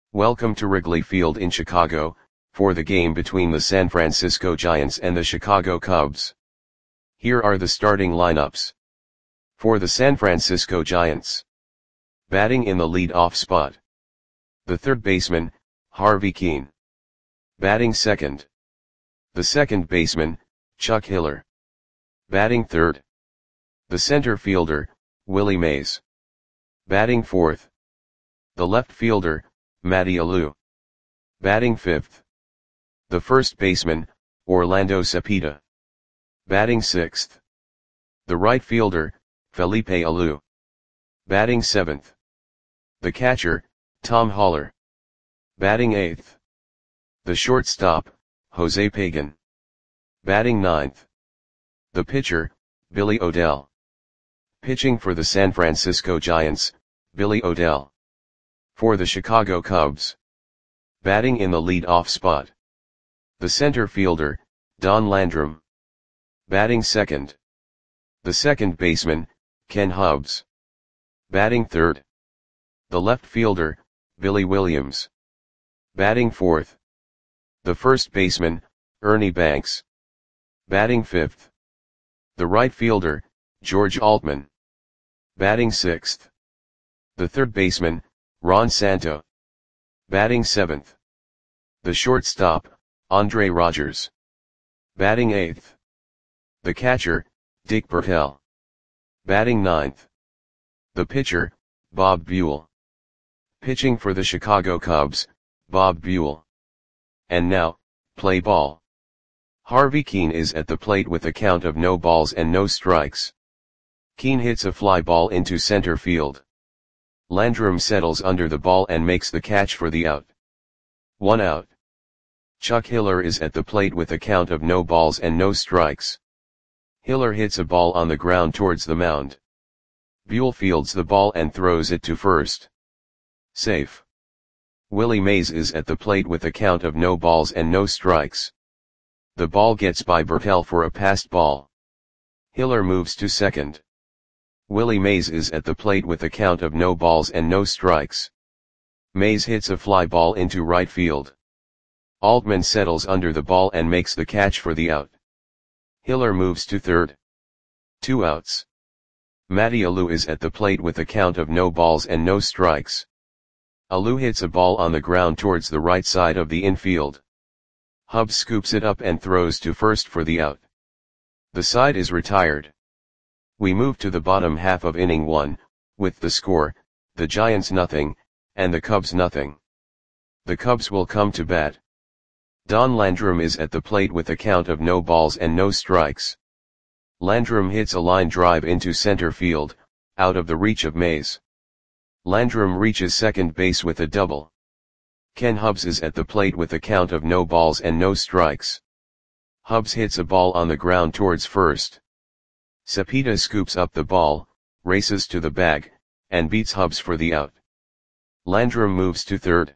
Welcome to Wrigley Field in Chicago, for the game between the San Francisco Giants and the Chicago Cubs. Here are the starting lineups. For the San Francisco Giants. Batting in the lead-off spot. The third baseman, Harvey Kuenn. Batting second. The second baseman, Chuck Hiller. Batting third. The center fielder, Willie Mays. Batting fourth. The left fielder, Matty Alou. Batting fifth. The first baseman, Orlando Cepeda. Batting sixth. The right fielder, Felipe Alou. Batting seventh. The catcher, Tom Haller. Batting eighth. The shortstop, Jose Pagan. Batting ninth. The pitcher, Billy O'Dell. Pitching for the San Francisco Giants, Billy O'Dell. For the Chicago Cubs. Batting in the lead-off spot. The center fielder, Don Landrum. Batting second. The second baseman, Ken Hubbs. Batting third. The left fielder, Billy Williams. Batting fourth. The first baseman, Ernie Banks. Batting fifth. The right fielder, George Altman. Batting sixth. The third baseman, Ron Santo. Batting seventh. The shortstop, Andre Rogers. Batting eighth. The catcher, Dick Bertel. Batting ninth. The pitcher, Bob Buell. Pitching for the Chicago Cubs, Bob Buell. And now, play ball. Harvey Kuenn is at the plate with a count of no balls and no strikes. Kuenn hits a fly ball into center field. Landrum settles under the ball and makes the catch for the out. 1 out. Chuck Hiller is at the plate with a count of no balls and no strikes. Hiller hits a ball on the ground towards the mound. Buell fields the ball and throws it to first. Safe. Willie Mays is at the plate with a count of no balls and no strikes. The ball gets by Bertel for a passed ball. Hiller moves to second. Willie Mays is at the plate with a count of no balls and no strikes. Mays hits a fly ball into right field. Altman settles under the ball and makes the catch for the out. Hiller moves to third. 2 outs. Matty Alou is at the plate with a count of no balls and no strikes. Alou hits a ball on the ground towards the right side of the infield. Hubbs scoops it up and throws to first for the out. The side is retired. We move to the bottom half of inning 1, with the score, the Giants nothing, and the Cubs nothing. The Cubs will come to bat. Don Landrum is at the plate with a count of no balls and no strikes. Landrum hits a line drive into center field, out of the reach of Mays. Landrum reaches second base with a double. Ken Hubbs is at the plate with a count of no balls and no strikes. Hubbs hits a ball on the ground towards first. Cepeda scoops up the ball, races to the bag, and beats Hubbs for the out. Landrum moves to third.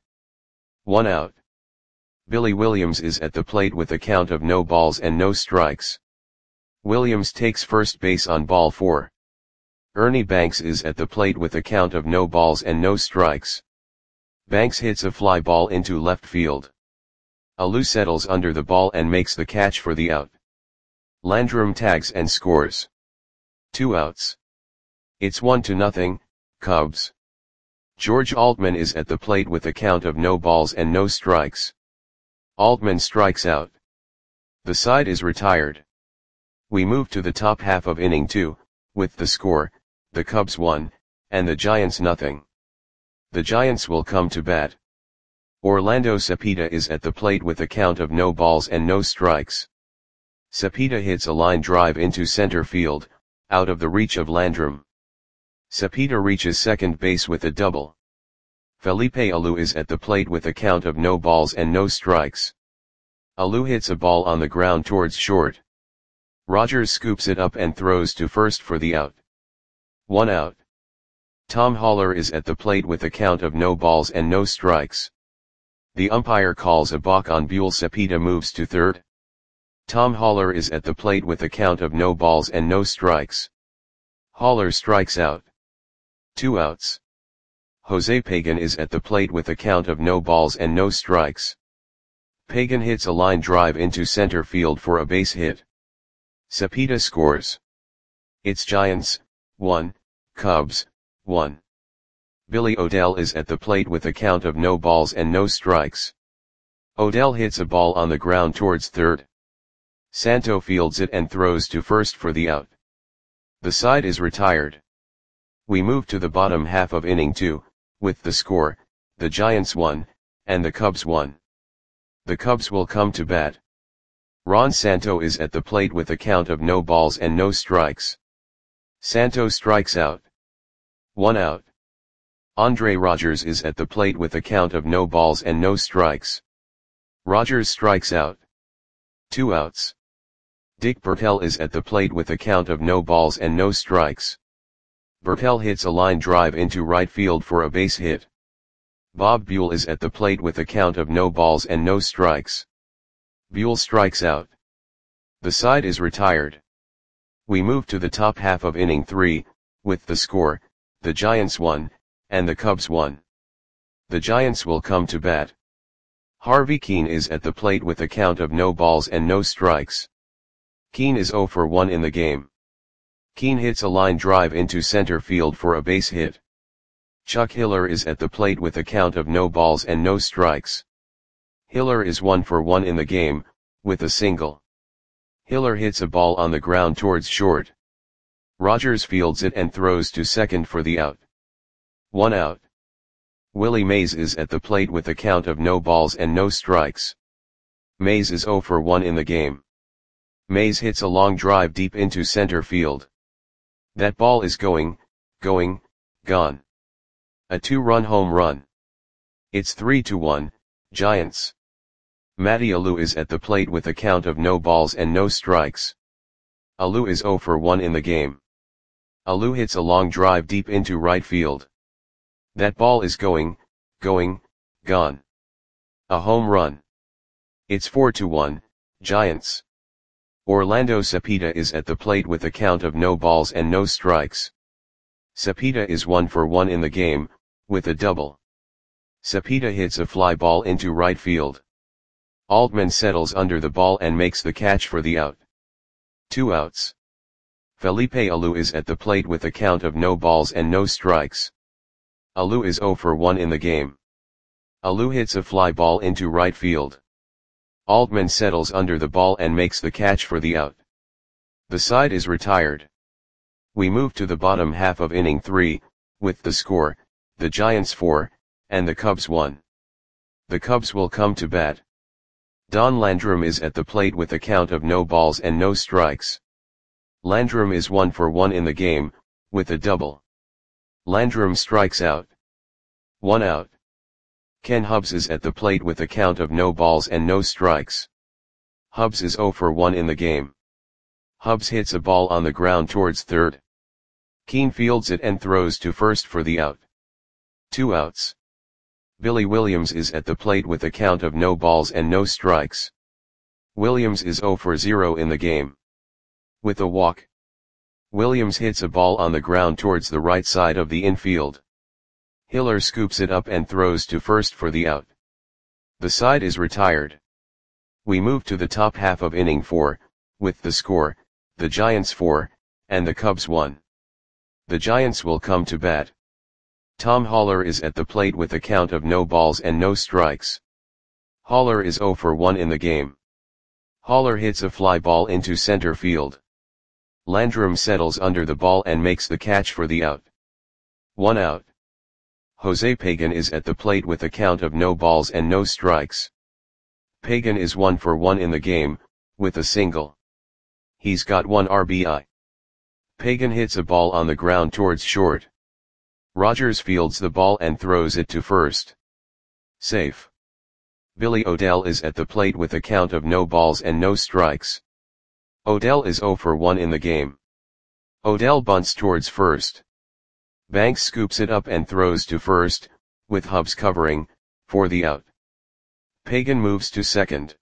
1 out. Billy Williams is at the plate with a count of no balls and no strikes. Williams takes first base on ball 4. Ernie Banks is at the plate with a count of no balls and no strikes. Banks hits a fly ball into left field. Alou settles under the ball and makes the catch for the out. Landrum tags and scores. 2 outs. It's 1-0, Cubs. George Altman is at the plate with a count of no balls and no strikes. Altman strikes out. The side is retired. We move to the top half of inning 2, with the score, the Cubs 1, and the Giants nothing. The Giants will come to bat. Orlando Cepeda is at the plate with a count of no balls and no strikes. Cepeda hits a line drive into center field, out of the reach of Landrum. Cepeda reaches second base with a double. Felipe Alou is at the plate with a count of no balls and no strikes. Alou hits a ball on the ground towards short. Rogers scoops it up and throws to first for the out. 1 out. Tom Haller is at the plate with a count of no balls and no strikes. The umpire calls a balk on Buell. Cepeda moves to third. Tom Haller is at the plate with a count of no balls and no strikes. Haller strikes out. 2 outs. Jose Pagan is at the plate with a count of no balls and no strikes. Pagan hits a line drive into center field for a base hit. Cepeda scores. It's Giants, 1, Cubs, 1. Billy O'Dell is at the plate with a count of no balls and no strikes. O'Dell hits a ball on the ground towards third. Santo fields it and throws to first for the out. The side is retired. We move to the bottom half of inning 2, with the score, the Giants 1, and the Cubs 1. The Cubs will come to bat. Ron Santo is at the plate with a count of no balls and no strikes. Santo strikes out. 1 out. Andre Rogers is at the plate with a count of no balls and no strikes. Rogers strikes out. 2 outs. Dick Bertel is at the plate with a count of no balls and no strikes. Bertel hits a line drive into right field for a base hit. Bob Buell is at the plate with a count of no balls and no strikes. Buell strikes out. The side is retired. We move to the top half of inning 3, with the score, the Giants 1, and the Cubs 1. The Giants will come to bat. Harvey Kuenn is at the plate with a count of no balls and no strikes. Kuenn is 0 for 1 in the game. Kuenn hits a line drive into center field for a base hit. Chuck Hiller is at the plate with a count of no balls and no strikes. Hiller is 1 for 1 in the game, with a single. Hiller hits a ball on the ground towards short. Rogers fields it and throws to second for the out. 1 out. Willie Mays is at the plate with a count of no balls and no strikes. Mays is 0 for 1 in the game. Mays hits a long drive deep into center field. That ball is gone. A 2-run home run. It's 3-1, Giants. Matty Alou is at the plate with a count of no balls and no strikes. Alou is 0 for 1 in the game. Alou hits a long drive deep into right field. That ball is gone. A home run. It's 4-1, Giants. Orlando Cepeda is at the plate with a count of no balls and no strikes. Cepeda is 1 for 1 in the game, with a double. Cepeda hits a fly ball into right field. Altman settles under the ball and makes the catch for the out. 2 outs. Felipe Alou is at the plate with a count of no balls and no strikes. Alou is 0 for 1 in the game. Alou hits a fly ball into right field. Altman settles under the ball and makes the catch for the out. The side is retired. We move to the bottom half of inning 3, with the score, the Giants 4, and the Cubs 1. The Cubs will come to bat. Don Landrum is at the plate with a count of no balls and no strikes. Landrum is 1 for 1 in the game, with a double. Landrum strikes out. 1 out. Ken Hubbs is at the plate with a count of no balls and no strikes. Hubbs is 0 for 1 in the game. Hubbs hits a ball on the ground towards third. Kuenn fields it and throws to first for the out. 2 outs. Billy Williams is at the plate with a count of no balls and no strikes. Williams is 0 for 0 in the game. With a walk. Williams hits a ball on the ground towards the right side of the infield. Hiller scoops it up and throws to first for the out. The side is retired. We move to the top half of inning 4, with the score, the Giants 4, and the Cubs 1. The Giants will come to bat. Tom Haller is at the plate with a count of no balls and no strikes. Haller is 0 for 1 in the game. Haller hits a fly ball into center field. Landrum settles under the ball and makes the catch for the out. 1 out. Jose Pagan is at the plate with a count of no balls and no strikes. Pagan is 1 for 1 in the game, with a single. He's got 1 RBI. Pagan hits a ball on the ground towards short. Rogers fields the ball and throws it to first. Safe. Billy O'Dell is at the plate with a count of no balls and no strikes. O'Dell is 0 for 1 in the game. O'Dell bunts towards first. Banks scoops it up and throws to first, with Hubbs covering, for the out. Pagan moves to second.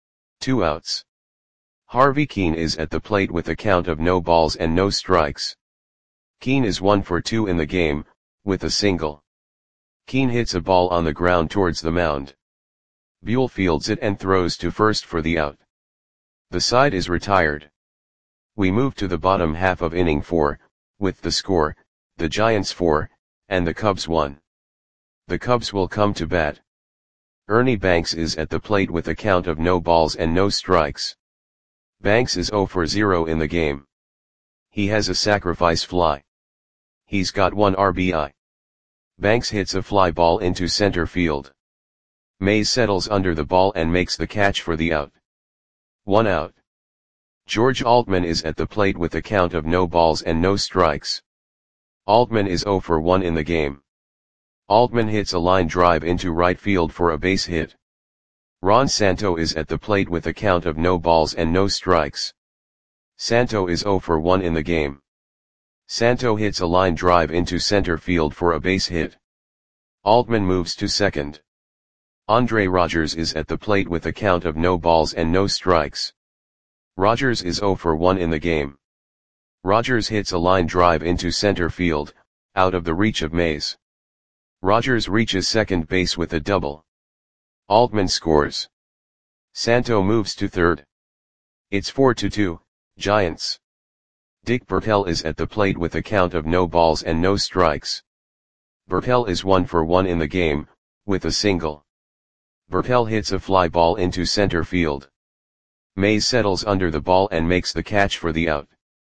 2 outs. Harvey Kuenn is at the plate with a count of no balls and no strikes. Kuenn is 1 for 2 in the game, with a single. Keane hits a ball on the ground towards the mound. Buell fields it and throws to first for the out. The side is retired. We move to the bottom half of inning 4, with the score, the Giants 4, and the Cubs 1. The Cubs will come to bat. Ernie Banks is at the plate with a count of no balls and no strikes. Banks is 0 for 0 in the game. He has a sacrifice fly. He's got 1 RBI. Banks hits a fly ball into center field. Mays settles under the ball and makes the catch for the out. 1 out. George Altman is at the plate with a count of no balls and no strikes. Altman is 0 for 1 in the game. Altman hits a line drive into right field for a base hit. Ron Santo is at the plate with a count of no balls and no strikes. Santo is 0 for 1 in the game. Santo hits a line drive into center field for a base hit. Altman moves to second. Andre Rogers is at the plate with a count of no balls and no strikes. Rogers is 0 for 1 in the game. Rogers hits a line drive into center field, out of the reach of Mays. Rogers reaches second base with a double. Altman scores. Santo moves to third. It's 4-2, Giants. Dick Bertel is at the plate with a count of no balls and no strikes. Bertel is 1 for 1 in the game, with a single. Bertel hits a fly ball into center field. Mays settles under the ball and makes the catch for the out.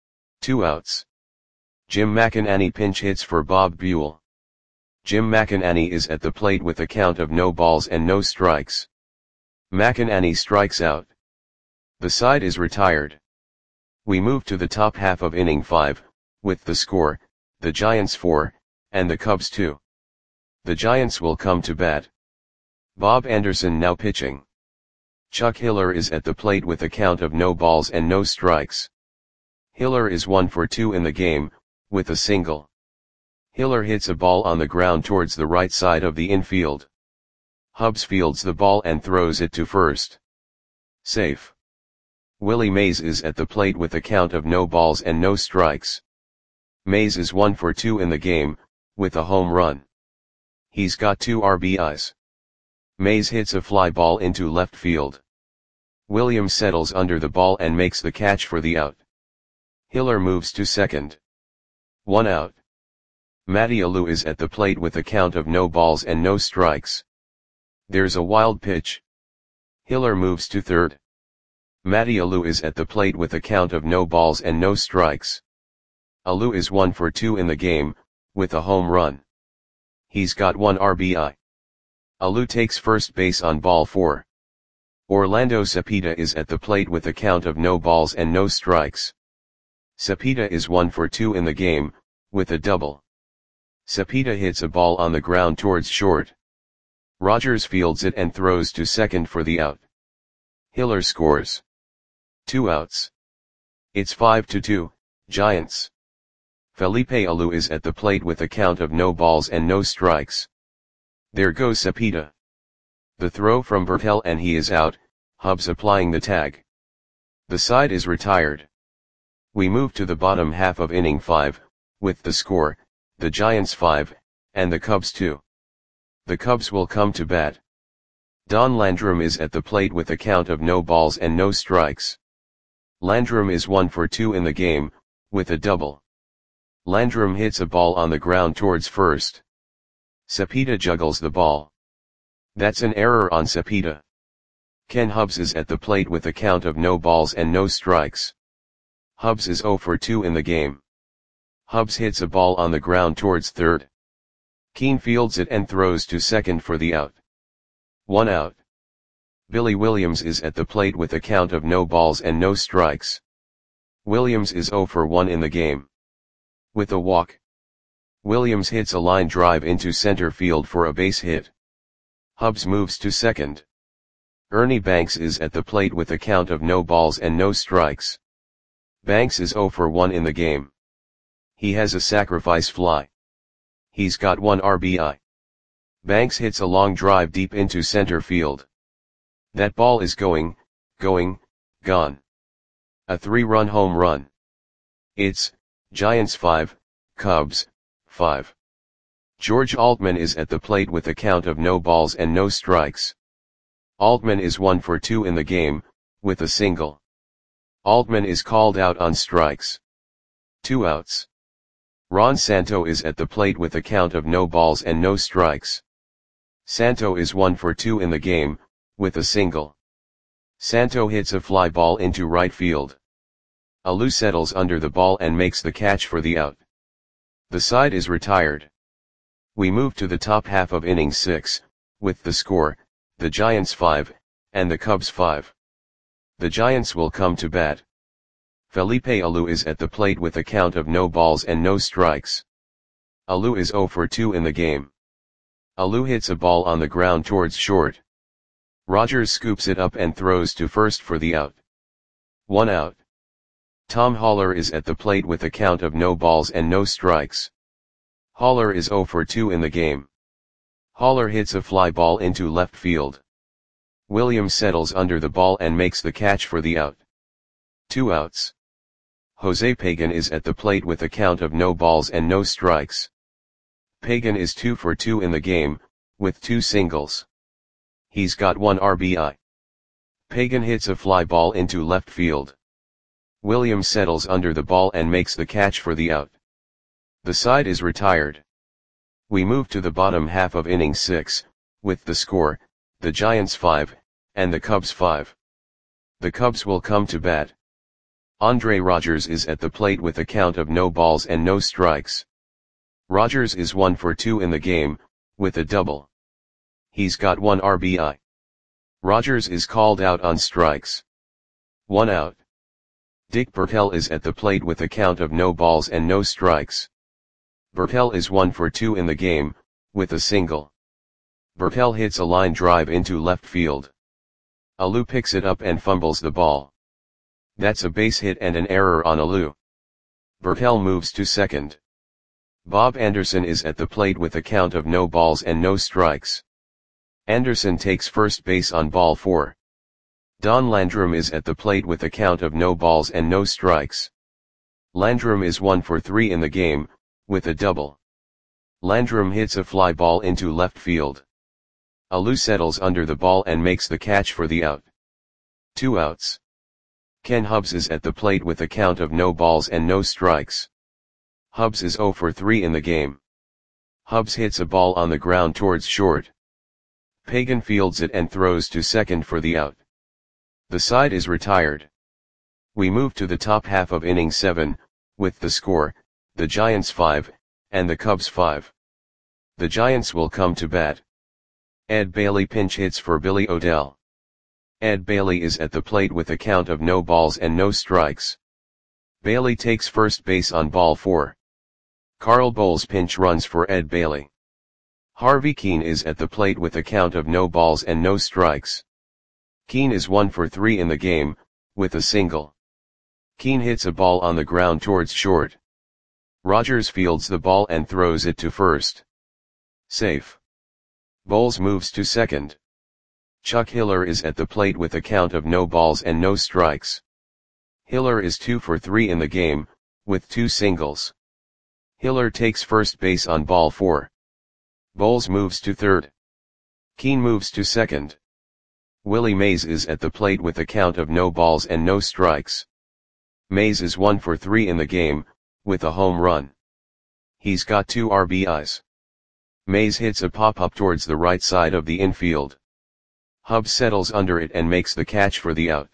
2 outs. Jim McInerney pinch hits for Bob Buell. Jim McInerney is at the plate with a count of no balls and no strikes. McInerney strikes out. The side is retired. We move to the top half of inning 5, with the score, the Giants 4, and the Cubs 2. The Giants will come to bat. Bob Anderson now pitching. Chuck Hiller is at the plate with a count of no balls and no strikes. Hiller is 1 for 2 in the game, with a single. Hiller hits a ball on the ground towards the right side of the infield. Hubbs fields the ball and throws it to first. Safe. Willie Mays is at the plate with a count of no balls and no strikes. Mays is 1 for 2 in the game, with a home run. He's got 2 RBIs. Mays hits a fly ball into left field. Williams settles under the ball and makes the catch for the out. Hiller moves to second. 1 out. Matty Alou is at the plate with a count of no balls and no strikes. There's a wild pitch. Hiller moves to third. Matty Alou is at the plate with a count of no balls and no strikes. Alou is 1 for 2 in the game, with a home run. He's got 1 RBI. Alou takes first base on ball 4. Orlando Cepeda is at the plate with a count of no balls and no strikes. Cepeda is 1 for 2 in the game, with a double. Cepeda hits a ball on the ground towards short. Rogers fields it and throws to second for the out. Hiller scores. 2 outs. It's 5-2, Giants. Felipe Alou is at the plate with a count of no balls and no strikes. There goes Cepeda. The throw from Bertel and he is out, Hubbs applying the tag. The side is retired. We move to the bottom half of inning 5, with the score, the Giants 5, and the Cubs 2. The Cubs will come to bat. Don Landrum is at the plate with a count of no balls and no strikes. Landrum is 1 for 2 in the game, with a double. Landrum hits a ball on the ground towards first. Cepeda juggles the ball. That's an error on Cepeda. Ken Hubbs is at the plate with a count of no balls and no strikes. Hubbs is 0 for 2 in the game. Hubbs hits a ball on the ground towards third. Keane fields it and throws to second for the out. 1 out. Billy Williams is at the plate with a count of no balls and no strikes. Williams is 0 for 1 in the game. With a walk. Williams hits a line drive into center field for a base hit. Hubbs moves to second. Ernie Banks is at the plate with a count of no balls and no strikes. Banks is 0 for 1 in the game. He has a sacrifice fly. He's got 1 RBI. Banks hits a long drive deep into center field. That ball is gone. A 3-run home run. It's Giants 5, Cubs 5. George Altman is at the plate with a count of no balls and no strikes. Altman is 1 for 2 in the game, with a single. Altman is called out on strikes. 2 outs. Ron Santo is at the plate with a count of no balls and no strikes. Santo is 1 for 2 in the game, with a single. Santo hits a fly ball into right field. Alou settles under the ball and makes the catch for the out. The side is retired. We move to the top half of inning 6, with the score, the Giants 5, and the Cubs 5. The Giants will come to bat. Felipe Alou is at the plate with a count of no balls and no strikes. Alou is 0 for 2 in the game. Alou hits a ball on the ground towards short. Rogers scoops it up and throws to first for the out. 1 out. Tom Haller is at the plate with a count of no balls and no strikes. Haller is 0 for 2 in the game. Haller hits a fly ball into left field. Williams settles under the ball and makes the catch for the out. 2 outs. Jose Pagan is at the plate with a count of no balls and no strikes. Pagan is 2 for 2 in the game, with 2 singles. He's got 1 RBI. Pagan hits a fly ball into left field. Williams settles under the ball and makes the catch for the out. The side is retired. We move to the bottom half of inning 6, with the score, the Giants 5, and the Cubs 5. The Cubs will come to bat. Andre Rogers is at the plate with a count of no balls and no strikes. Rogers is 1 for 2 in the game, with a double. He's got 1 RBI. Rogers is called out on strikes. 1 out. Dick Bertel is at the plate with a count of no balls and no strikes. Bertel is 1 for 2 in the game, with a single. Bertel hits a line drive into left field. Alou picks it up and fumbles the ball. That's a base hit and an error on Alou. Bertel moves to second. Bob Anderson is at the plate with a count of no balls and no strikes. Anderson takes first base on ball 4. Don Landrum is at the plate with a count of no balls and no strikes. Landrum is 1 for 3 in the game, with a double. Landrum hits a fly ball into left field. Alou settles under the ball and makes the catch for the out. 2 outs. Ken Hubbs is at the plate with a count of no balls and no strikes. Hubbs is 0 for 3 in the game. Hubbs hits a ball on the ground towards short. Pagan fields it and throws to second for the out. The side is retired. We move to the top half of inning 7, with the score, the Giants 5, and the Cubs 5. The Giants will come to bat. Ed Bailey pinch hits for Billy Odell. Ed Bailey is at the plate with a count of no balls and no strikes. Bailey takes first base on ball 4. Carl Bowles pinch runs for Ed Bailey. Harvey Keene is at the plate with a count of no balls and no strikes. Keene is 1 for 3 in the game, with a single. Keene hits a ball on the ground towards short. Rogers fields the ball and throws it to first. Safe. Bowles moves to second. Chuck Hiller is at the plate with a count of no balls and no strikes. Hiller is 2 for 3 in the game, with 2 singles. Hiller takes first base on ball 4. Bowles moves to third. Keene moves to second. Willie Mays is at the plate with a count of no balls and no strikes. Mays is 1 for 3 in the game, with a home run. He's got 2 RBIs. Mays hits a pop-up towards the right side of the infield. Hubbs settles under it and makes the catch for the out.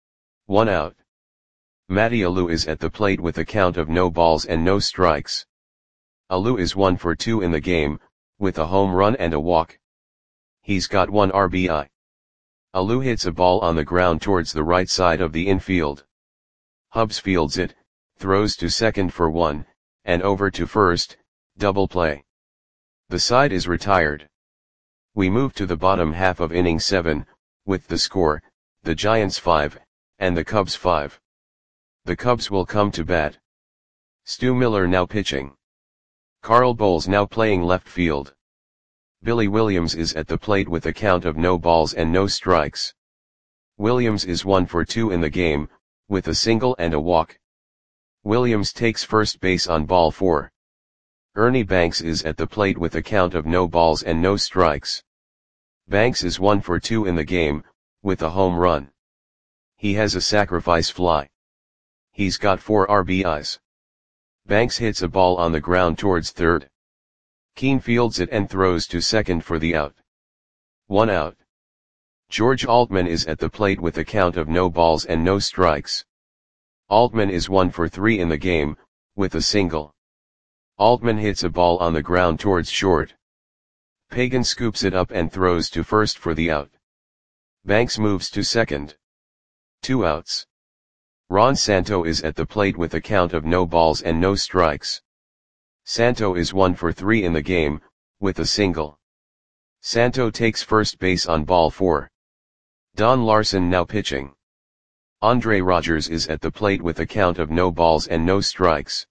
1 out. Matty Alou is at the plate with a count of no balls and no strikes. Alou is 1 for 2 in the game, with a home run and a walk. He's got 1 RBI. Alou hits a ball on the ground towards the right side of the infield. Hubbs fields it, throws to second for 1, and over to first, double play. The side is retired. We move to the bottom half of inning 7, with the score, the Giants 5, and the Cubs 5. The Cubs will come to bat. Stu Miller now pitching. Carl Bowles now playing left field. Billy Williams is at the plate with a count of no balls and no strikes. Williams is 1 for 2 in the game, with a single and a walk. Williams takes first base on ball 4. Ernie Banks is at the plate with a count of no balls and no strikes. Banks is 1 for 2 in the game, with a home run. He has a sacrifice fly. He's got 4 RBIs. Banks hits a ball on the ground towards third. Keane fields it and throws to second for the out. 1 out. George Altman is at the plate with a count of no balls and no strikes. Altman is 1 for 3 in the game, with a single. Altman hits a ball on the ground towards short. Pagan scoops it up and throws to first for the out. Banks moves to second. 2 outs. Ron Santo is at the plate with a count of no balls and no strikes. Santo is 1 for 3 in the game, with a single. Santo takes first base on ball 4. Don Larson now pitching. Andre Rogers is at the plate with a count of no balls and no strikes.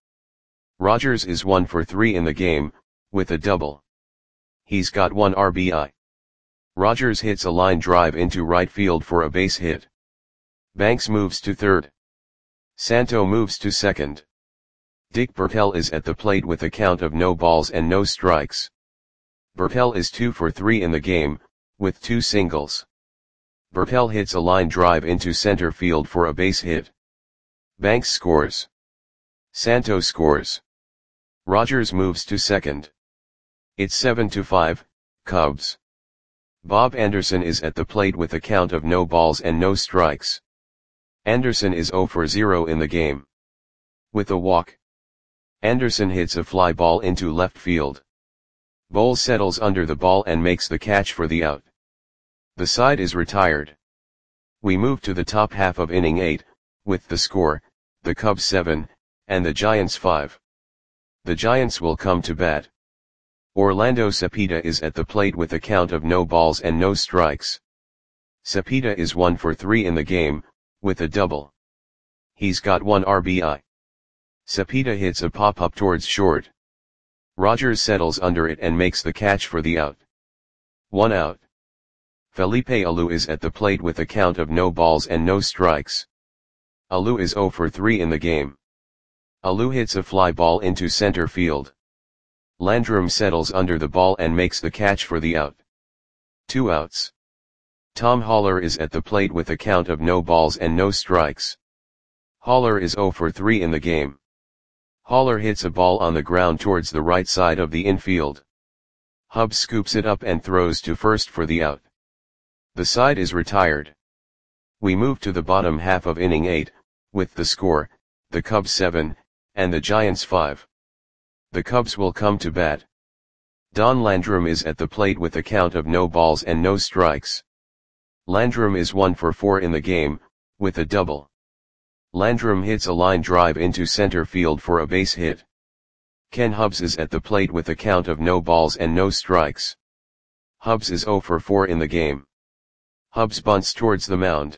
Rogers is 1 for 3 in the game, with a double. He's got 1 RBI. Rogers hits a line drive into right field for a base hit. Banks moves to third. Santo moves to second. Dick Bertel is at the plate with a count of no balls and no strikes. Bertel is 2 for 3 in the game, with 2 singles. Bertel hits a line drive into center field for a base hit. Banks scores. Santo scores. Rogers moves to second. It's 7-5, Cubs. Bob Anderson is at the plate with a count of no balls and no strikes. Anderson is 0 for 0 in the game. With a walk. Anderson hits a fly ball into left field. Bowles settles under the ball and makes the catch for the out. The side is retired. We move to the top half of inning 8, with the score, the Cubs 7, and the Giants 5. The Giants will come to bat. Orlando Cepeda is at the plate with a count of no balls and no strikes. Cepeda is 1 for 3 in the game, with a double. He's got 1 RBI. Cepeda hits a pop-up towards short. Rogers settles under it and makes the catch for the out. 1 out. Felipe Alou is at the plate with a count of no balls and no strikes. Alou is 0 for 3 in the game. Alou hits a fly ball into center field. Landrum settles under the ball and makes the catch for the out. 2 outs. Tom Haller is at the plate with a count of no balls and no strikes. Haller is 0 for 3 in the game. Haller hits a ball on the ground towards the right side of the infield. Hubbs scoops it up and throws to first for the out. The side is retired. We move to the bottom half of inning 8, with the score, the Cubs 7, and the Giants 5. The Cubs will come to bat. Don Landrum is at the plate with a count of no balls and no strikes. Landrum is 1 for 4 in the game, with a double. Landrum hits a line drive into center field for a base hit. Ken Hubbs is at the plate with a count of no balls and no strikes. Hubbs is 0 for 4 in the game. Hubbs bunts towards the mound.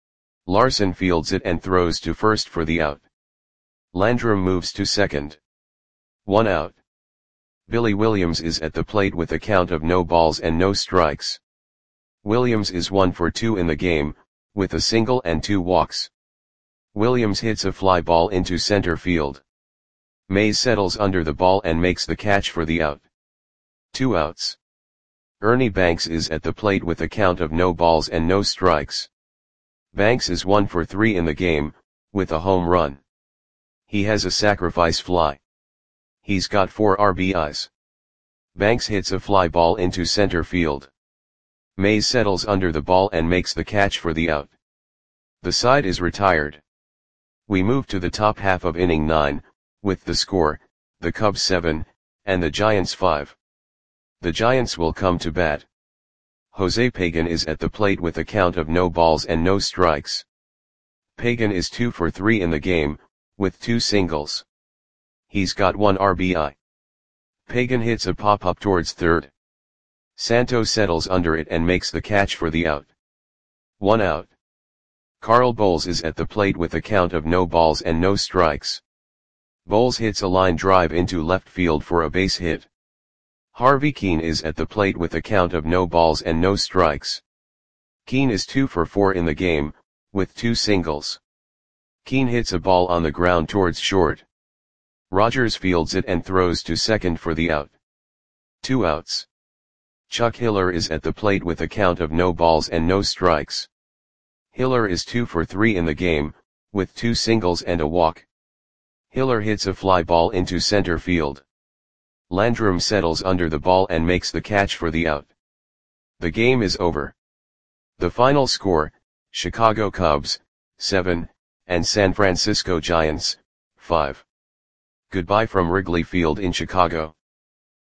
Larson fields it and throws to first for the out. Landrum moves to second. 1 out. Billy Williams is at the plate with a count of no balls and no strikes. Williams is 1 for 2 in the game, with a single and 2 walks. Williams hits a fly ball into center field. Mays settles under the ball and makes the catch for the out. 2 outs. Ernie Banks is at the plate with a count of no balls and no strikes. Banks is 1 for 3 in the game, with a home run. He has a sacrifice fly. He's got 4 RBIs. Banks hits a fly ball into center field. Mays settles under the ball and makes the catch for the out. The side is retired. We move to the top half of inning 9, with the score, the Cubs 7, and the Giants 5. The Giants will come to bat. Jose Pagan is at the plate with a count of no balls and no strikes. Pagan is 2 for 3 in the game, with 2 singles. He's got 1 RBI. Pagan hits a pop-up towards third. Santo settles under it and makes the catch for the out. 1 out. Carl Bowles is at the plate with a count of no balls and no strikes. Bowles hits a line drive into left field for a base hit. Harvey Keene is at the plate with a count of no balls and no strikes. Keene is 2 for 4 in the game, with 2 singles. Keene hits a ball on the ground towards short. Rogers fields it and throws to second for the out. 2 outs. Chuck Hiller is at the plate with a count of no balls and no strikes. Hiller is 2 for 3 in the game, with 2 singles and a walk. Hiller hits a fly ball into center field. Landrum settles under the ball and makes the catch for the out. The game is over. The final score, Chicago Cubs, 7, and San Francisco Giants, 5. Goodbye from Wrigley Field in Chicago.